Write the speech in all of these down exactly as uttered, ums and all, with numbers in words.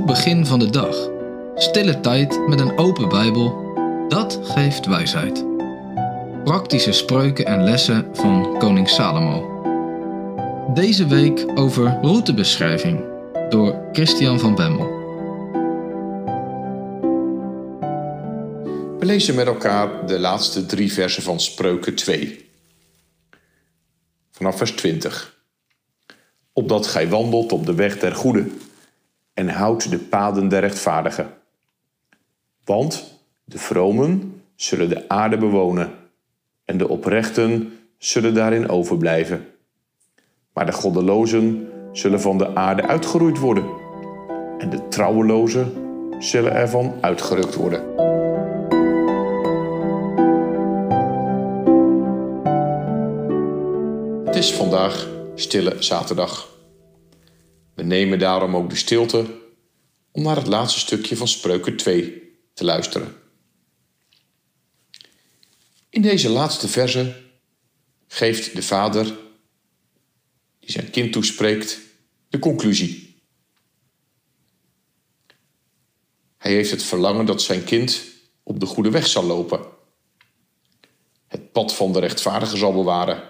begin van de dag. Stille tijd met een open Bijbel, dat geeft wijsheid. Praktische spreuken en lessen van koning Salomo. Deze week over routebeschrijving door Christian van Bemmel. We lezen met elkaar de laatste drie versen van Spreuken twee. Vanaf vers twintig. Opdat gij wandelt op de weg der goede en houdt de paden der rechtvaardigen. Want de vromen zullen de aarde bewonen en de oprechten zullen daarin overblijven. Maar de goddelozen zullen van de aarde uitgeroeid worden en de trouwelozen zullen ervan uitgerukt worden. Het is vandaag Stille Zaterdag. We nemen daarom ook de stilte om naar het laatste stukje van Spreuken twee te luisteren. In deze laatste verse geeft de vader, die zijn kind toespreekt, de conclusie. Hij heeft het verlangen dat zijn kind op de goede weg zal lopen. Het pad van de rechtvaardige zal bewaren.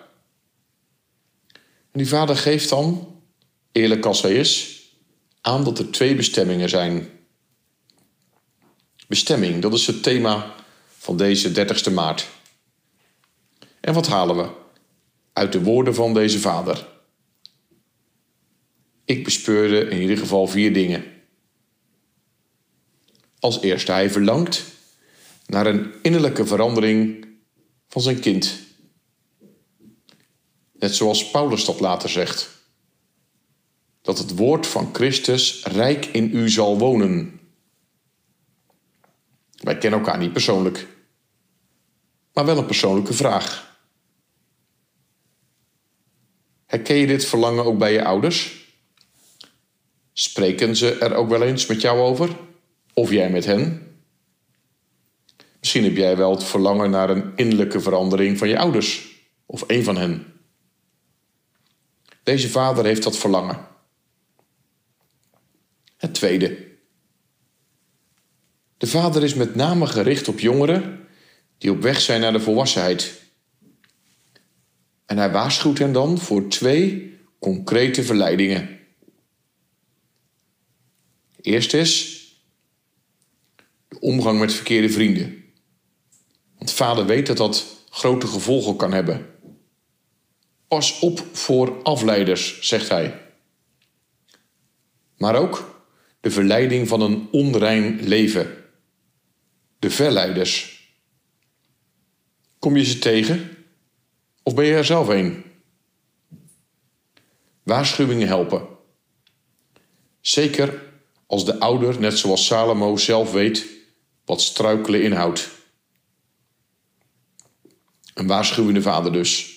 En die vader geeft dan, eerlijk als hij is, aan dat er twee bestemmingen zijn. Bestemming, dat is het thema van deze dertigste maart. En wat halen we uit de woorden van deze vader? Ik bespeurde in ieder geval vier dingen. Als eerste, hij verlangt naar een innerlijke verandering van zijn kind. Net zoals Paulus dat later zegt. Dat het woord van Christus rijk in u zal wonen. Wij kennen elkaar niet persoonlijk, maar wel een persoonlijke vraag. Herken je dit verlangen ook bij je ouders? Spreken ze er ook wel eens met jou over? Of jij met hen? Misschien heb jij wel het verlangen naar een innerlijke verandering van je ouders, of een van hen. Deze vader heeft dat verlangen. Het tweede. De vader is met name gericht op jongeren die op weg zijn naar de volwassenheid. En hij waarschuwt hen dan voor twee concrete verleidingen. Eerst is de omgang met verkeerde vrienden. Want vader weet dat dat grote gevolgen kan hebben. Pas op voor afleiders, zegt hij. Maar ook de verleiding van een onrein leven. De verleiders. Kom je ze tegen? Of ben je er zelf een? Waarschuwingen helpen. Zeker als de ouder, net zoals Salomo, zelf weet wat struikelen inhoudt. Een waarschuwende vader dus.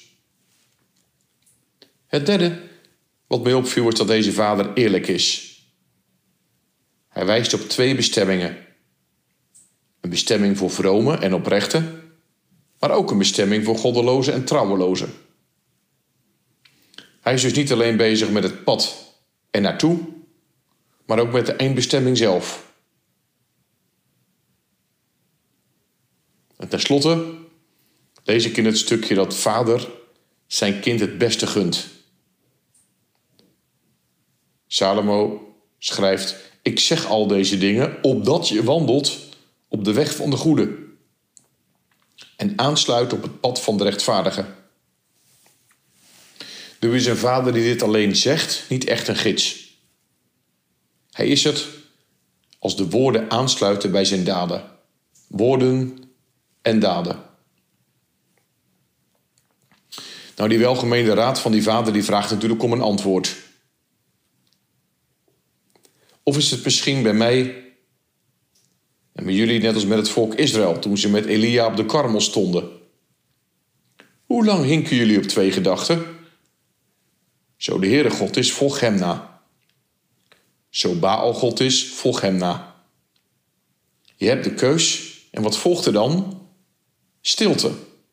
Het derde wat mij opviel is dat deze vader eerlijk is. Hij wijst op twee bestemmingen. Een bestemming voor vromen en oprechten, maar ook een bestemming voor goddelozen en trouwelozen. Hij is dus niet alleen bezig met het pad en naartoe, maar ook met de eindbestemming zelf. En tenslotte lees ik in het stukje dat vader zijn kind het beste gunt. Salomo schrijft: ik zeg al deze dingen, opdat je wandelt op de weg van de goede en aansluit op het pad van de rechtvaardige. Nu is een vader die dit alleen zegt niet echt een gids. Hij is het als de woorden aansluiten bij zijn daden. Woorden en daden. Nou, die welgemeende raad van die vader die vraagt natuurlijk om een antwoord. Of is het misschien bij mij en bij jullie net als met het volk Israël toen ze met Elia op de Karmel stonden? Hoe lang hinken jullie op twee gedachten? Zo de Heere God is, volg hem na. Zo Baal God is, volg hem na. Je hebt de keus en wat volgt er dan? Stilte.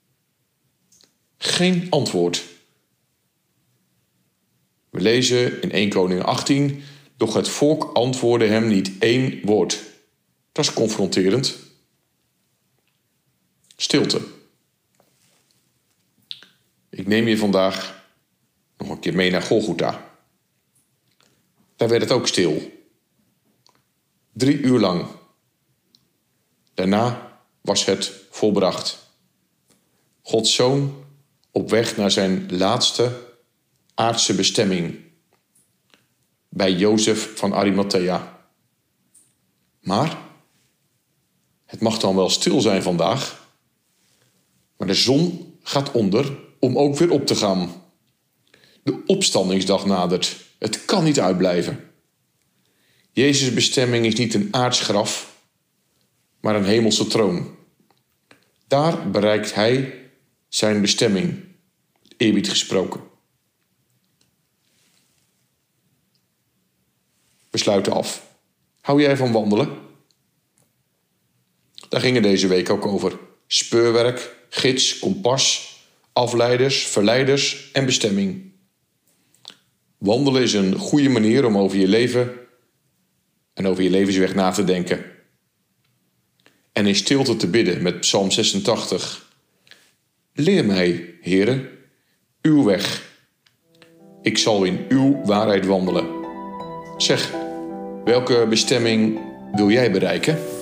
Geen antwoord. We lezen in Eerste Koningen achttien Doch het volk antwoordde hem niet één woord. Dat is confronterend. Stilte. Ik neem je vandaag nog een keer mee naar Golgotha. Daar werd het ook stil. Drie uur lang. Daarna was het volbracht. Gods Zoon op weg naar zijn laatste aardse bestemming. Bij Jozef van Arimathea. Maar het mag dan wel stil zijn vandaag. Maar de zon gaat onder om ook weer op te gaan. De opstandingsdag nadert. Het kan niet uitblijven. Jezus' bestemming is niet een aards graf, maar een hemelse troon. Daar bereikt hij zijn bestemming, eerbied gesproken. We sluiten af. Hou jij van wandelen? Daar ging het deze week ook over. Speurwerk, gids, kompas, afleiders, verleiders en bestemming. Wandelen is een goede manier om over je leven en over je levensweg na te denken. En in stilte te bidden met Psalm zesentachtig. Leer mij, Heere, uw weg. Ik zal in uw waarheid wandelen. Zeg, welke bestemming wil jij bereiken?